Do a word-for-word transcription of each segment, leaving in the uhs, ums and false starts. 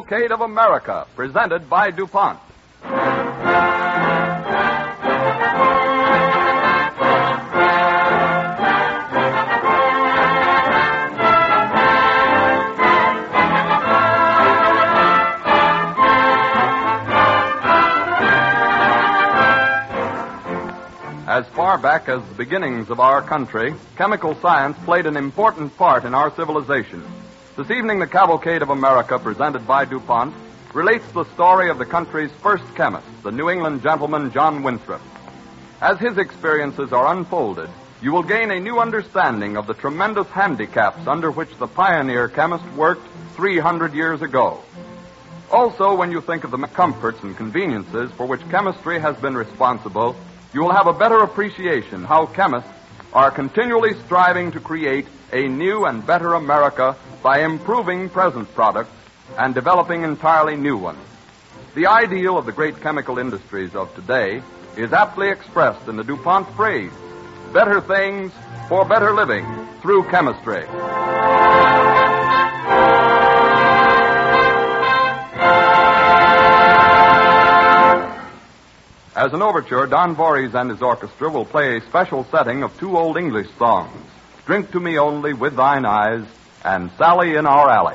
Cavalcade of America, presented by DuPont. As far back as the beginnings of our country, chemical science played an important part in our civilization. This evening, the Cavalcade of America, presented by DuPont, relates the story of the country's first chemist, the New England gentleman John Winthrop. As his experiences are unfolded, you will gain a new understanding of the tremendous handicaps under which the pioneer chemist worked three hundred years ago. Also, when you think of the comforts and conveniences for which chemistry has been responsible, you will have a better appreciation how chemists are continually striving to create a new and better America by improving present products and developing entirely new ones. The ideal of the great chemical industries of today is aptly expressed in the DuPont phrase, better things for better living through chemistry. As an overture, Don Voorhees and his orchestra will play a special setting of two old English songs, Drink to Me Only with Thine Eyes and Sally in Our Alley.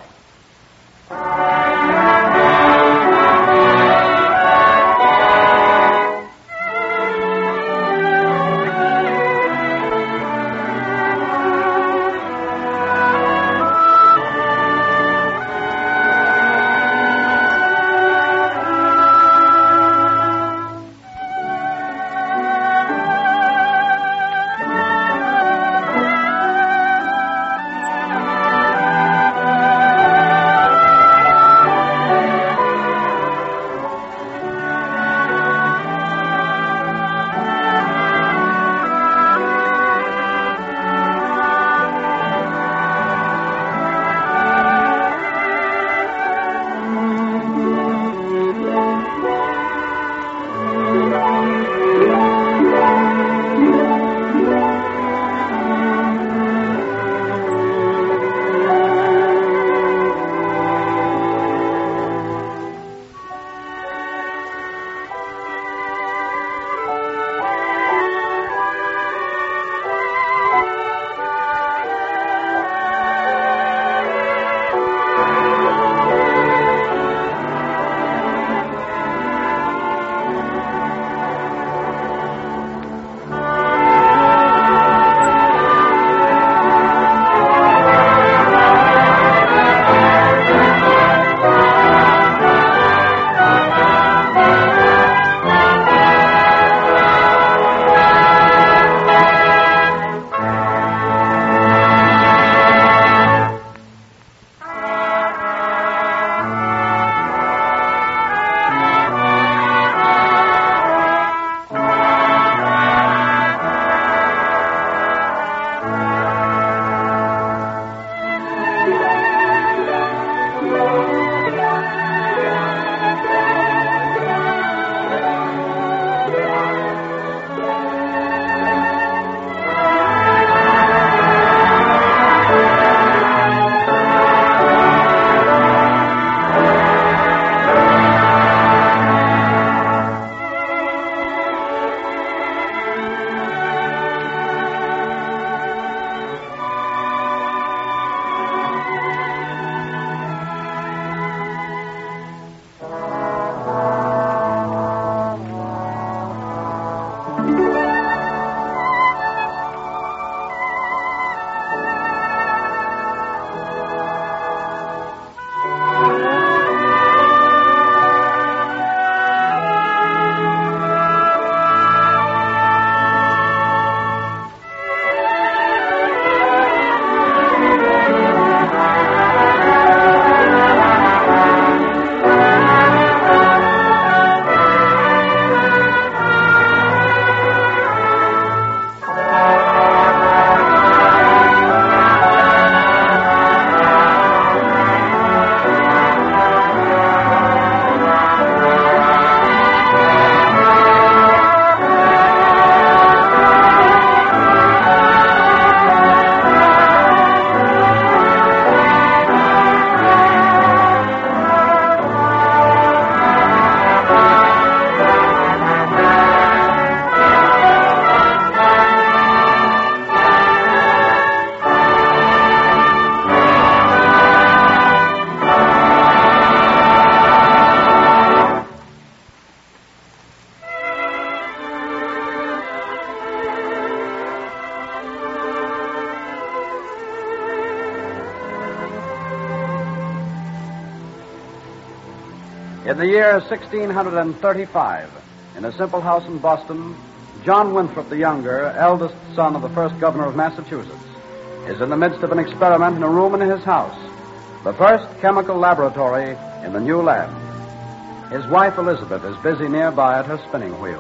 In the year sixteen thirty-five, in a simple house in Boston, John Winthrop the Younger, eldest son of the first governor of Massachusetts, is in the midst of an experiment in a room in his house, the first chemical laboratory in the new land. His wife, Elizabeth, is busy nearby at her spinning wheel.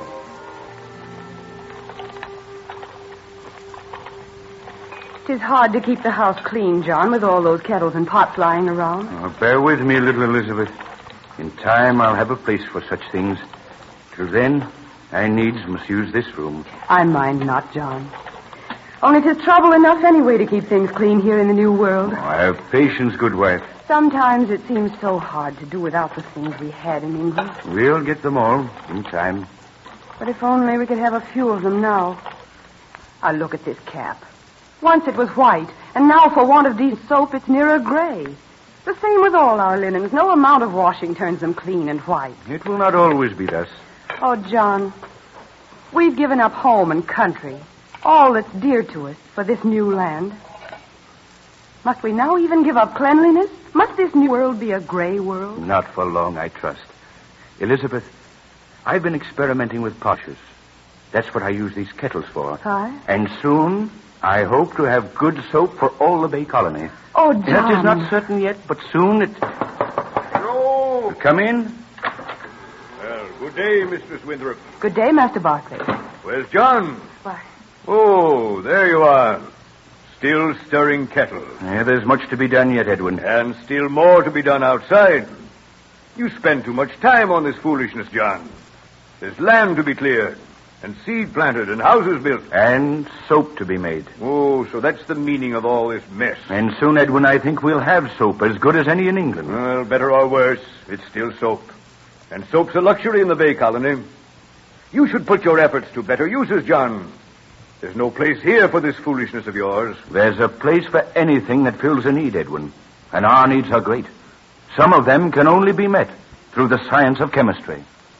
It is hard to keep the house clean, John, with all those kettles and pots lying around. Oh, bear with me a little, Elizabeth. In time, I'll have a place for such things. Till then, I needs must use this room. I mind not, John. Only 'tis trouble enough anyway to keep things clean here in the new world. Oh, I have patience, good wife. Sometimes it seems so hard to do without the things we had in England. We'll get them all in time. But if only we could have a few of them now. Ah, look at this cap. Once it was white, and now for want of decent soap, it's nearer gray. The same with all our linens. No amount of washing turns them clean and white. It will not always be thus. Oh, John, we've given up home and country, all that's dear to us, for this new land. Must we now even give up cleanliness? Must this new world be a gray world? Not for long, I trust. Elizabeth, I've been experimenting with poshers. That's what I use these kettles for. Aye? And soon, I hope to have good soap for all the Bay Colony. Oh, John. That is not certain yet, but soon it... Hello. Come in. Well, good day, Mistress Winthrop. Good day, Master Barclay. Where's John? Why, Oh, there you are. Still stirring kettle. Yeah, there's much to be done yet, Edwin. And still more to be done outside. You spend too much time on this foolishness, John. There's land to be cleared, and seed planted, and houses built. And soap to be made. Oh, so that's the meaning of all this mess. And soon, Edwin, I think we'll have soap as good as any in England. Well, better or worse, it's still soap. And soap's a luxury in the Bay Colony. You should put your efforts to better uses, John. There's no place here for this foolishness of yours. There's a place for anything that fills a need, Edwin. And our needs are great. Some of them can only be met through the science of chemistry.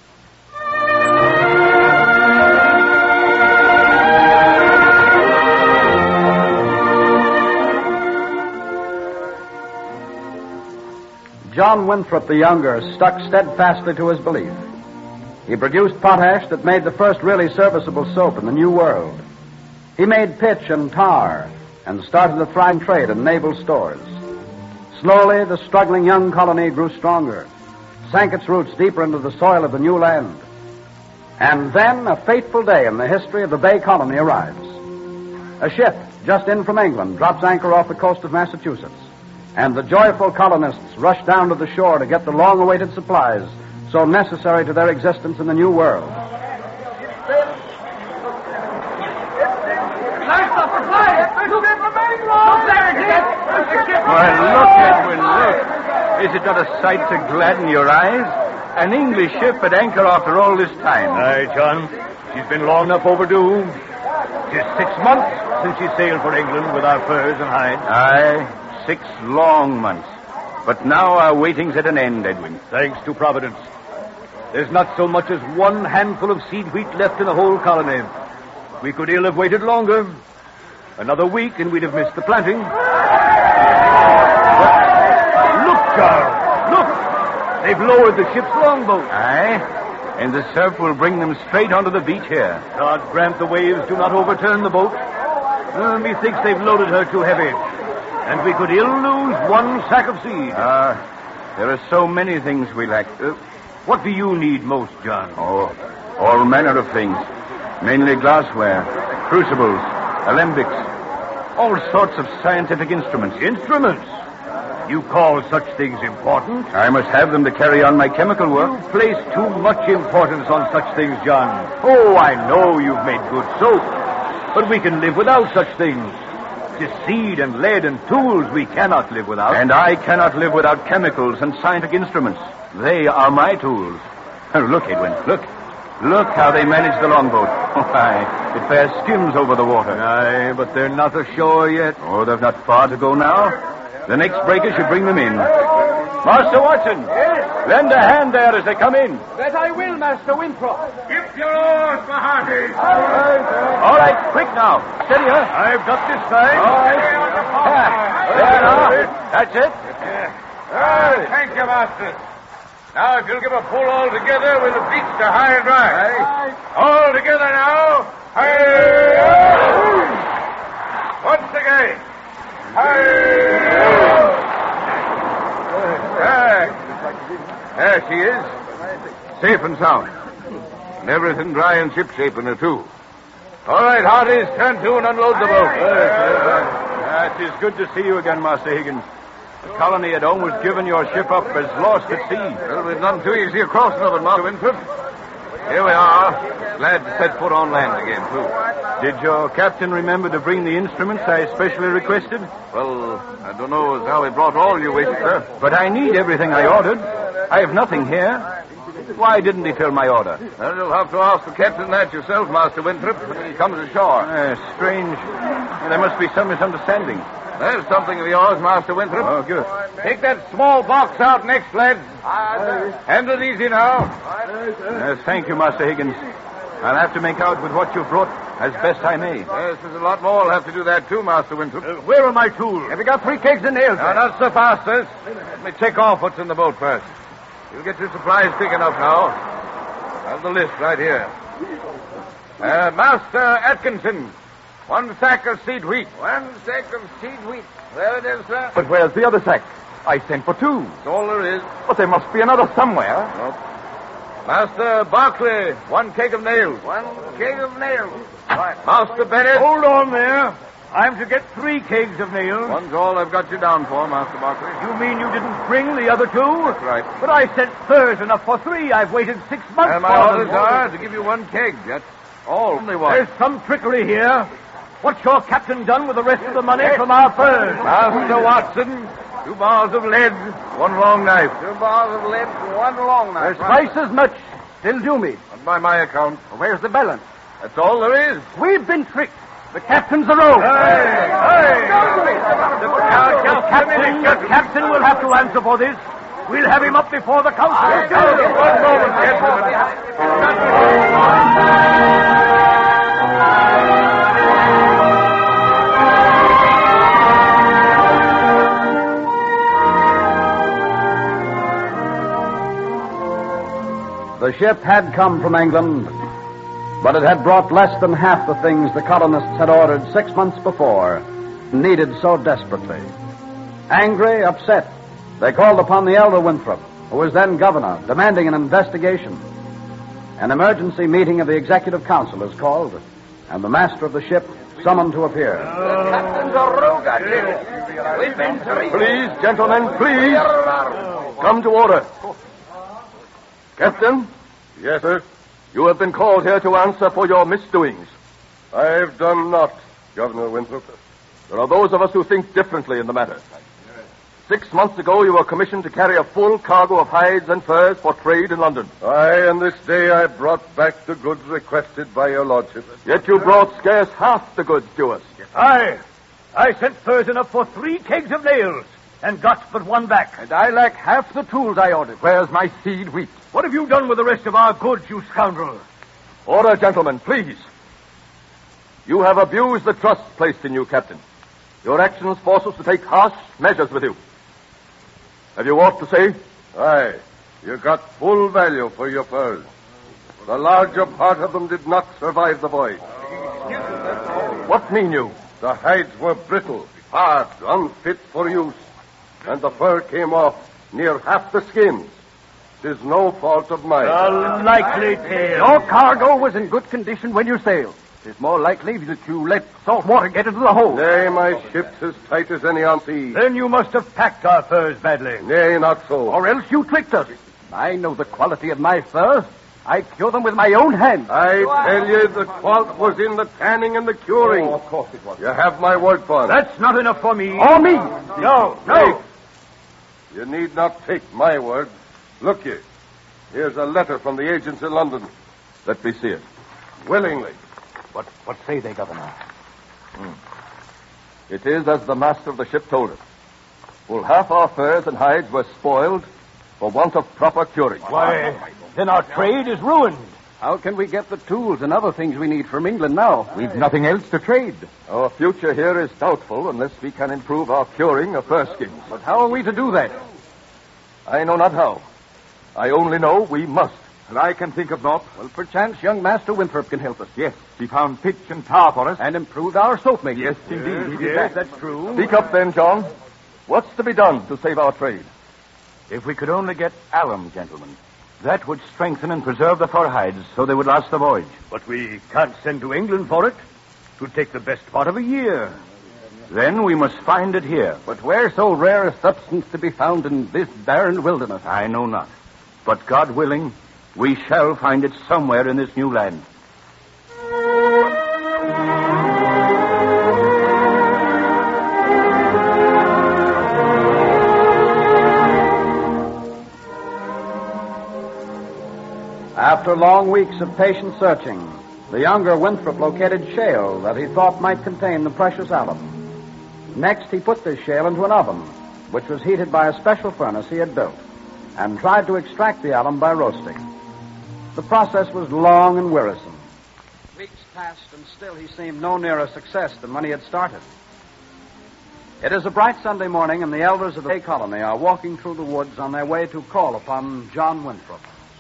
John Winthrop the Younger stuck steadfastly to his belief. He produced potash that made the first really serviceable soap in the New World. He made pitch and tar and started a thriving trade in naval stores. Slowly, the struggling young colony grew stronger, sank its roots deeper into the soil of the new land. And then a fateful day in the history of the Bay Colony arrives. A ship just in from England drops anchor off the coast of Massachusetts, and the joyful colonists rush down to the shore to get the long-awaited supplies so necessary to their existence in the New World. Why, look, Edwin, look. Is it not a sight to gladden your eyes? An English ship at anchor after all this time. Aye, John. She's been long enough overdue. Tis six months since she sailed for England with our furs and hides. Aye, six long months. But now our waiting's at an end, Edwin. Thanks to Providence. There's not so much as one handful of seed wheat left in the whole colony. We could ill have waited longer. Another week and we'd have missed the planting. But look, Charles, look! They've lowered the ship's longboat. Aye, and the surf will bring them straight onto the beach here. God grant the waves do not overturn the boat. Uh, methinks they've loaded her too heavy. And we could ill lose one sack of seed. Ah, uh, there are so many things we lack. Uh, what do you need most, John? Oh, all manner of things. Mainly glassware, crucibles, alembics, all sorts of scientific instruments. Instruments? You call such things important? I must have them to carry on my chemical work. You place too much importance on such things, John. Oh, I know you've made good soap, but we can live without such things. Tis seed and lead and tools we cannot live without. And I cannot live without chemicals and scientific instruments. They are my tools. Look, Edwin, look. Look how they manage the longboat. Why, it fair skims over the water. Aye, but they're not ashore yet. Oh, they've not far to go now. The next breaker should bring them in. Master Watson! Yes? Lend a hand there as they come in. That I will, Master Winthrop. Give your oars, my hearties. All right, all right, quick now. Steady her. I've got this side. All right. Yeah, there now. That's it. Ah, thank you, Master. Now, if you'll give a pull all together, we'll beach to high and dry. Aye. All together now. Hey! Once again. Hey! There she is. Safe and sound. And everything dry and shipshape in her, too. All right, Hearties, turn to and unload the boat. Uh, it is good to see you again, Master Higgins. The colony had almost given your ship up as lost at sea. Well, we've none too easy a crossing of it, Master Winthrop. Here we are. Glad to set foot on land again, too. Did your captain remember to bring the instruments I specially requested? Well, I don't know as how he brought all you wished, sir. But I need everything I ordered. I have nothing here. Why didn't he fill my order? Well, you'll have to ask the captain that yourself, Master Winthrop, when he comes ashore. Uh, strange. There must be some misunderstanding. There's something of yours, Master Winthrop. Oh, good. Take that small box out next, lad. Handle it easy now. Uh, thank you, Master Higgins. I'll have to make out with what you've brought as best I may. Yes, there's a lot more. I'll have to do that, too, Master Winthrop. Uh, where are my tools? Have you got three kegs of nails? Now, not so fast, sirs. Let me check off what's in the boat first. You'll get your supplies quick enough now. I have the list right here. Uh, Master Atkinson, one sack of seed wheat. One sack of seed wheat. There it is, sir. But where's the other sack? I sent for two. That's all there is. But there must be another somewhere. Nope. Master Barclay, one keg of nails. One keg of nails. Right. Master Bennett. Hold on there. I'm to get three kegs of nails. One's all I've got you down for, Master Barclay. You mean you didn't bring the other two? That's right. But I sent furs enough for three. I've waited six months And for my them. orders are to give you one keg. That's all. Only one. There's some trickery here. What's your captain done with the rest of the money from our furs? Master Watson, two bars of lead, one long knife. Two bars of lead, one long knife. There's twice as much. Still due me. Not by my account. Where's the balance? That's all there is. We've been tricked. The captain's a rogue. Hey, hey. Now, your captain, your captain will have to answer for this. We'll have him up before the council. One moment, gentlemen. The ship had come from England, but it had brought less than half the things the colonists had ordered six months before, needed so desperately. Angry, upset, they called upon the elder Winthrop, who was then governor, demanding an investigation. An emergency meeting of the Executive Council is called, and the master of the ship summoned to appear. The captain's a rogue, I tell you. We've been three. Please, gentlemen, please. Come to order. Captain? Yes, sir. You have been called here to answer for your misdoings. I've done naught, Governor Winthrop. There are those of us who think differently in the matter. Six months ago, you were commissioned to carry a full cargo of hides and furs for trade in London. Aye, and this day I brought back the goods requested by your lordship. Yet you brought scarce half the goods to us. Aye. I sent furs enough for three kegs of nails and got but one back. And I lack half the tools I ordered. Where's my seed wheat? What have you done with the rest of our goods, you scoundrel? Order, gentlemen, please. You have abused the trust placed in you, Captain. Your actions force us to take harsh measures with you. Have you aught to say? Aye, you got full value for your furs. The larger part of them did not survive the voyage. What mean you? The hides were brittle, hard, unfit for use, and the fur came off near half the skins. 'Tis no fault of mine. A likely tale. Your cargo was in good condition when you sailed. It's more likely that you let salt water get into the hold. Nay, my ship's as tight as any on sea. Then you must have packed our furs badly. Nay, not so. Or else you tricked us. I know the quality of my furs. I cure them with my own hands. I tell you, the fault was in the tanning and the curing. Oh, of course it was. You have my word for it. That's not enough for me. Or me. No, no. Wait. You need not take my word. Look here. Here's a letter from the agents in London. Let me see it. Willingly. What, what say they, Governor? Hmm. It is as the master of the ship told us. Full half our furs and hides were spoiled for want of proper curing. Why, then our trade is ruined. How can we get the tools and other things we need from England now? We've nothing else to trade. Our future here is doubtful unless we can improve our curing of fur skins. But how are we to do that? I know not how. I only know we must. And I can think of naught. Well, perchance young Master Winthrop can help us. Yes, he found pitch and tar for us. And improved our soap making. Yes, indeed. he did Yes, that. that's true. Speak up then, John. What's to be done to save our trade? If we could only get alum, gentlemen, that would strengthen and preserve the fur hides so they would last the voyage. But we can't send to England for it. It would take the best part of a year. Then we must find it here. But where so rare a substance to be found in this barren wilderness? I know not. But God willing, we shall find it somewhere in this new land. After long weeks of patient searching, the younger Winthrop located shale that he thought might contain the precious alum. Next, he put this shale into an oven, which was heated by a special furnace he had built, and tried to extract the alum by roasting. The process was long and wearisome. Weeks passed, and still he seemed no nearer success than when he had started. It is a bright Sunday morning, and the elders of the Bay Colony are walking through the woods on their way to call upon John Winthrop.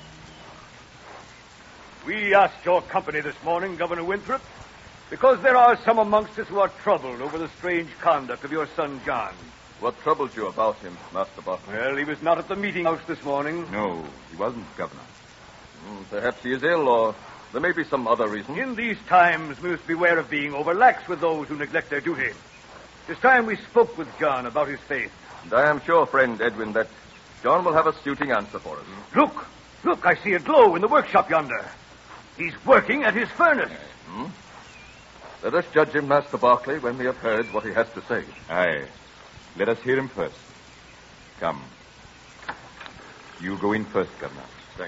We asked your company this morning, Governor Winthrop, because there are some amongst us who are troubled over the strange conduct of your son, John. What troubles you about him, Master Buck? Well, he was not at the meeting house this morning. No, he wasn't, Governor. Mm, perhaps he is ill, or there may be some other reason. In these times, we must beware of being overlax with those who neglect their duty. It's time we spoke with John about his faith. And I am sure, friend Edwin, that John will have a suiting answer for us. Look! Look, I see a glow in the workshop yonder. He's working at his furnace. Hmm? Let us judge him, Master Barclay, when we have heard what he has to say. Aye. Let us hear him first. Come. You go in first, Governor. Thank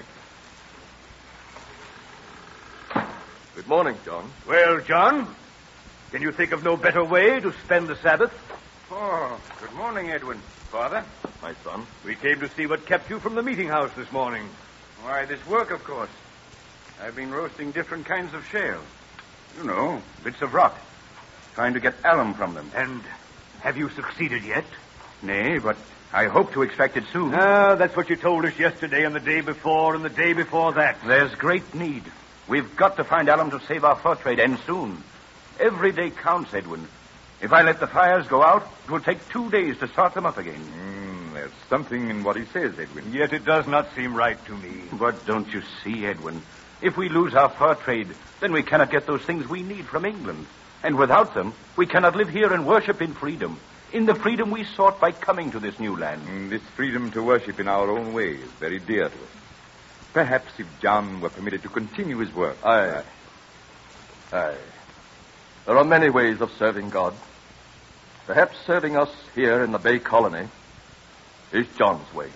you. Good morning, John. Well, John, can you think of no better way to spend the Sabbath? Oh, good morning, Edwin. Father? My son. We came to see what kept you from the meeting house this morning. Why, this work, of course. I've been roasting different kinds of shale. You know, bits of rock. Trying to get alum from them. And have you succeeded yet? Nay, but I hope to extract it soon. Ah, that's what you told us yesterday and the day before and the day before that. There's great need. We've got to find alum to save our fur trade, and soon. Every day counts, Edwin. If I let the fires go out, it will take two days to start them up again. Mm, there's something in what he says, Edwin. Yet it does not seem right to me. But don't you see, Edwin? If we lose our fur trade, then we cannot get those things we need from England. And without them, we cannot live here and worship in freedom. In the freedom we sought by coming to this new land. Mm, this freedom to worship in our own way is very dear to us. Perhaps if John were permitted to continue his work. Aye. Aye. There are many ways of serving God. Perhaps serving us here in the Bay Colony is John's way.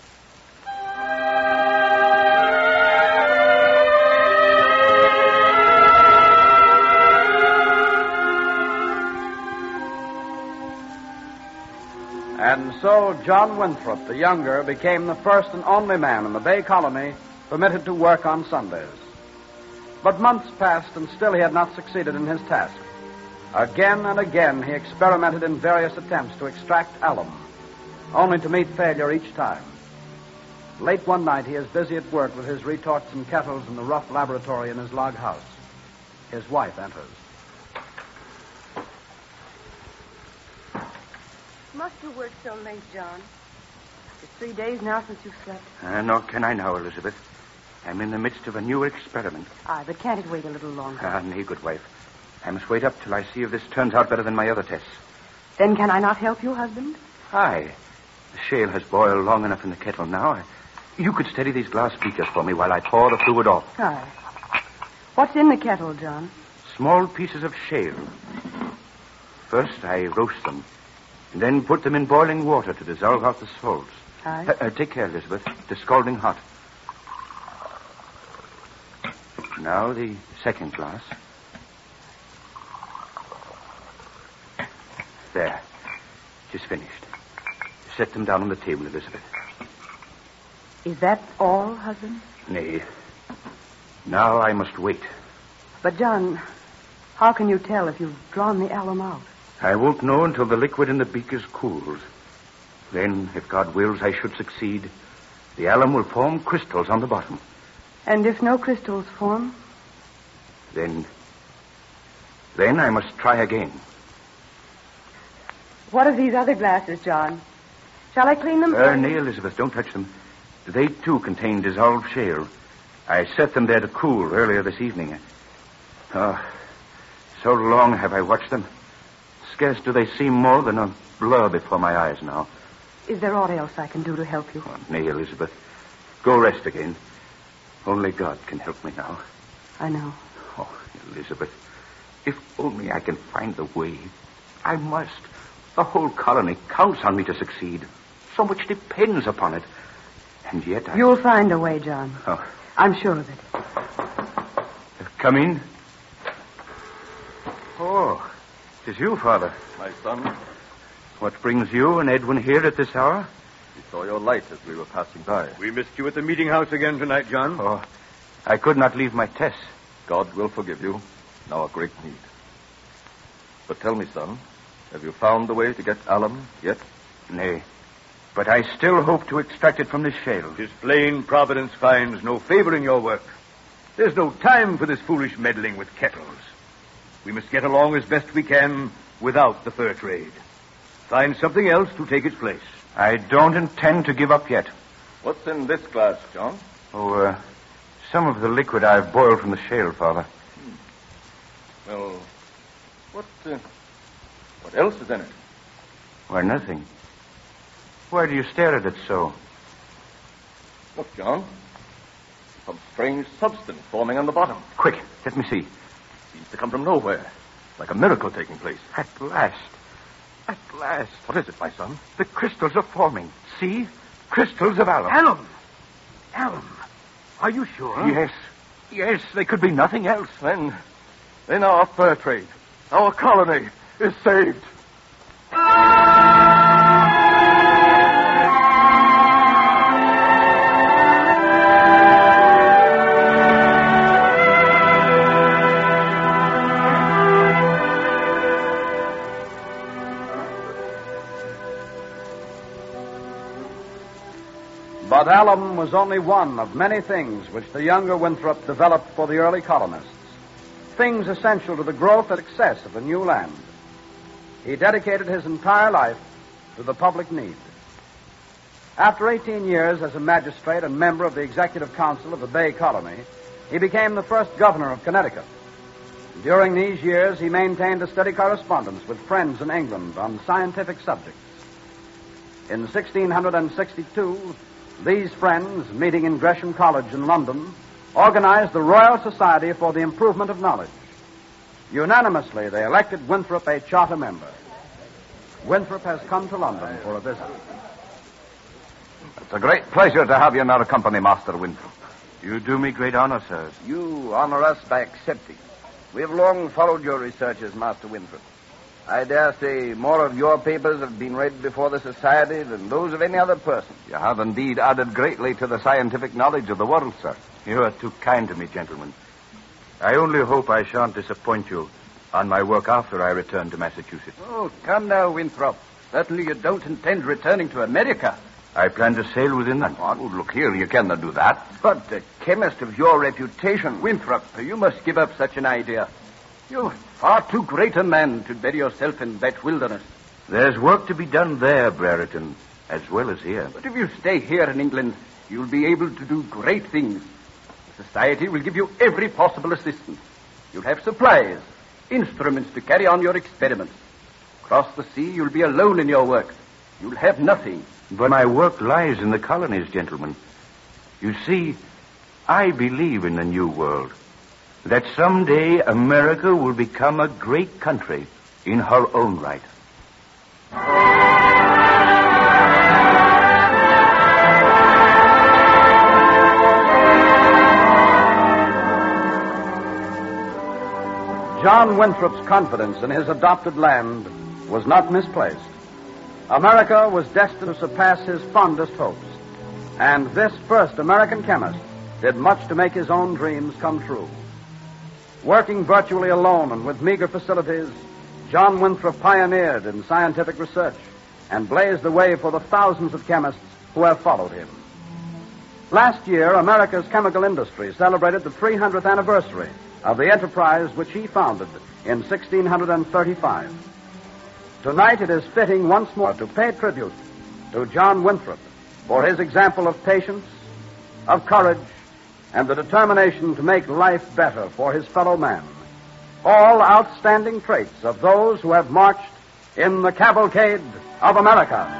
And so John Winthrop, the younger, became the first and only man in the Bay Colony permitted to work on Sundays. But months passed, and still he had not succeeded in his task. Again and again he experimented in various attempts to extract alum, only to meet failure each time. Late one night he is busy at work with his retorts and kettles in the rough laboratory in his log house. His wife enters. Must you work so late, John? It's three days now since you've slept. Uh, nor can I now, Elizabeth. I'm in the midst of a new experiment. Aye, but can't it wait a little longer? Ah, nay, good wife. I must wait up till I see if this turns out better than my other tests. Then can I not help you, husband? Aye. The shale has boiled long enough in the kettle now. I, you could steady these glass beakers for me while I pour the fluid off. Aye. What's in the kettle, John? Small pieces of shale. First, I roast them, and then put them in boiling water to dissolve out the salts. Aye. Uh, uh, take care, Elizabeth. They're scalding hot. Now the second glass. There. Just finished. Set them down on the table, Elizabeth. Is that all, husband? Nay. Now I must wait. But, John, how can you tell if you've drawn the alum out? I won't know until the liquid in the beakers cools. Then, if God wills I should succeed, the alum will form crystals on the bottom. And if no crystals form? Then... Then I must try again. What of these other glasses, John? Shall I clean them? Uh, nay, Elizabeth, don't touch them. They, too, contain dissolved shale. I set them there to cool earlier this evening. Oh, so long have I watched them. Scarce do they seem more than a blur before my eyes now. Is there aught else I can do to help you? Oh, nay, Elizabeth. Go rest again. Only God can help me now. I know. Oh, Elizabeth, if only I can find the way. I must. The whole colony counts on me to succeed. So much depends upon it. And yet I... You'll find a way, John. Oh. I'm sure of it. Come in. Oh, it is you, Father. My son, What brings you and Edwin here at this hour? we saw your light as we were passing by. We missed you at the meeting house again tonight, John. Oh, I could not leave my Tess. God will forgive you. Now a great need. But tell me, son, have you found the way to get alum yet? Nay, but I still hope to extract it from this shale. His plain providence finds no favor in your work. There's no time for this foolish meddling with kettles. We must get along as best we can without the fur trade. Find something else to take its place. I don't intend to give up yet. What's in this glass, John? Oh, uh, some of the liquid I've boiled from the shale, Father. Well, what, uh, what else is in it? Why, nothing. Why do you stare at it so? Look, John. Some strange substance forming on the bottom. Quick, let me see. Seems to come from nowhere. Like a miracle taking place. At last. At last. What is it, my son? The crystals are forming. See? Crystals of alum. Alum! Alum! Are you sure? Yes. Yes, they could be nothing else. Then, then our fur trade, our colony, is saved. But alum was only one of many things which the younger Winthrop developed for the early colonists, things essential to the growth and success of the new land. He dedicated his entire life to the public need. After eighteen years as a magistrate and member of the Executive Council of the Bay Colony, he became the first governor of Connecticut. During these years, he maintained a steady correspondence with friends in England on scientific subjects. In sixteen sixty-two, these friends, meeting in Gresham College in London, organized the Royal Society for the Improvement of Knowledge. Unanimously, they elected Winthrop a charter member. Winthrop has come to London for a visit. It's a great pleasure to have you in our company, Master Winthrop. You do me great honor, sirs. You honor us by accepting. We have long followed your researches, Master Winthrop. I dare say more of your papers have been read before the Society than those of any other person. You have indeed added greatly to the scientific knowledge of the world, sir. You are too kind to me, gentlemen. I only hope I shan't disappoint you on my work after I return to Massachusetts. Oh, come now, Winthrop. Certainly you don't intend returning to America. I plan to sail within that. Oh, look here, you cannot do that. But a chemist of your reputation, Winthrop, you must give up such an idea. You're far too great a man to bury yourself in that wilderness. There's work to be done there, Brereton, as well as here. But if you stay here in England, you'll be able to do great things. The Society will give you every possible assistance. You'll have supplies, instruments to carry on your experiments. Across the sea, you'll be alone in your work. You'll have nothing. But my work lies in the colonies, gentlemen. You see, I believe in the New World. That someday America will become a great country in her own right. John Winthrop's confidence in his adopted land was not misplaced. America was destined to surpass his fondest hopes, and this first American chemist did much to make his own dreams come true. Working virtually alone and with meager facilities, John Winthrop pioneered in scientific research and blazed the way for the thousands of chemists who have followed him. Last year, America's chemical industry celebrated the three hundredth anniversary of the enterprise which he founded in sixteen thirty-five. Tonight, it is fitting once more to pay tribute to John Winthrop for his example of patience, of courage, and the determination to make life better for his fellow man. All outstanding traits of those who have marched in the cavalcade of America.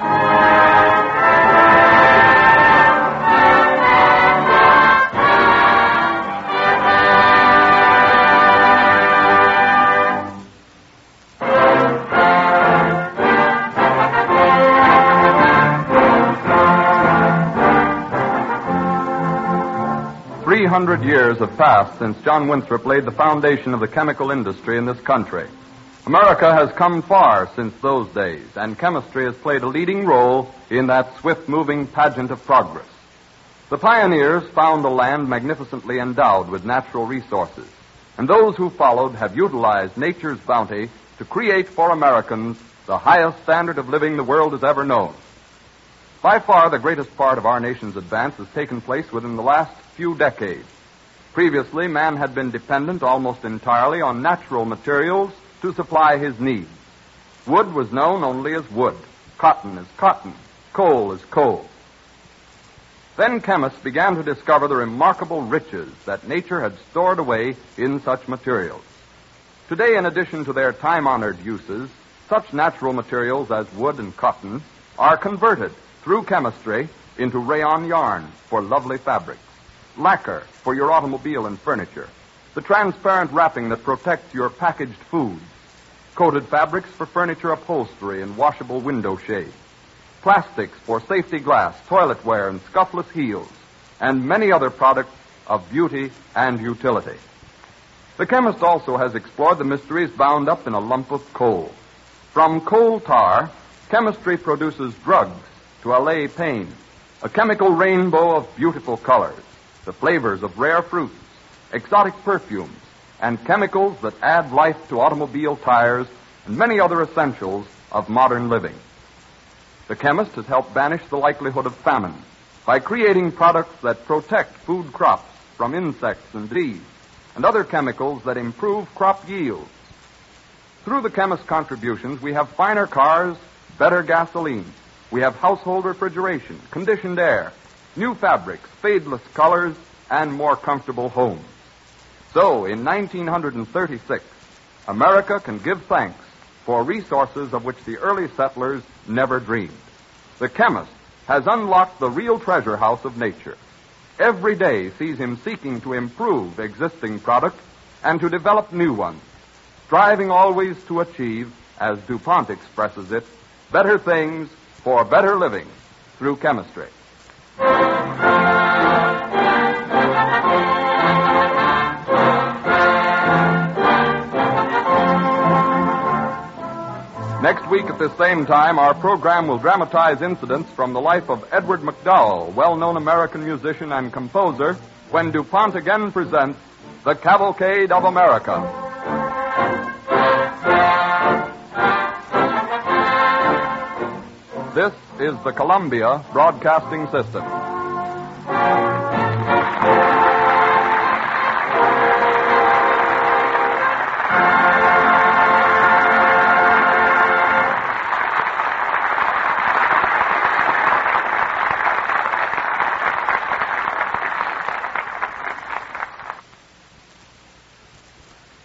Three hundred years have passed since John Winthrop laid the foundation of the chemical industry in this country. America has come far since those days, and chemistry has played a leading role in that swift-moving pageant of progress. The pioneers found a land magnificently endowed with natural resources, and those who followed have utilized nature's bounty to create for Americans the highest standard of living the world has ever known. By far, the greatest part of our nation's advance has taken place within the last few decades. Previously, man had been dependent almost entirely on natural materials to supply his needs. Wood was known only as wood, cotton as cotton, coal as coal. Then chemists began to discover the remarkable riches that nature had stored away in such materials. Today, in addition to their time-honored uses, such natural materials as wood and cotton are converted through chemistry into rayon yarn for lovely fabrics, lacquer for your automobile and furniture, the transparent wrapping that protects your packaged foods, coated fabrics for furniture upholstery and washable window shades, plastics for safety glass, toiletware, and scuffless heels, and many other products of beauty and utility. The chemist also has explored the mysteries bound up in a lump of coal. From coal tar, chemistry produces drugs to allay pain, a chemical rainbow of beautiful colors, the flavors of rare fruits, exotic perfumes, and chemicals that add life to automobile tires and many other essentials of modern living. The chemist has helped banish the likelihood of famine by creating products that protect food crops from insects and disease, and other chemicals that improve crop yields. Through the chemist's contributions, we have finer cars, better gasoline. We have household refrigeration, conditioned air, new fabrics, fadeless colors, and more comfortable homes. So, in nineteen thirty-six, America can give thanks for resources of which the early settlers never dreamed. The chemist has unlocked the real treasure house of nature. Every day sees him seeking to improve existing products and to develop new ones, striving always to achieve, as DuPont expresses it, better things for better living through chemistry. Next week at this same time, our program will dramatize incidents from the life of Edward McDowell, well-known American musician and composer, when DuPont again presents The Cavalcade of America. This is the Columbia Broadcasting System.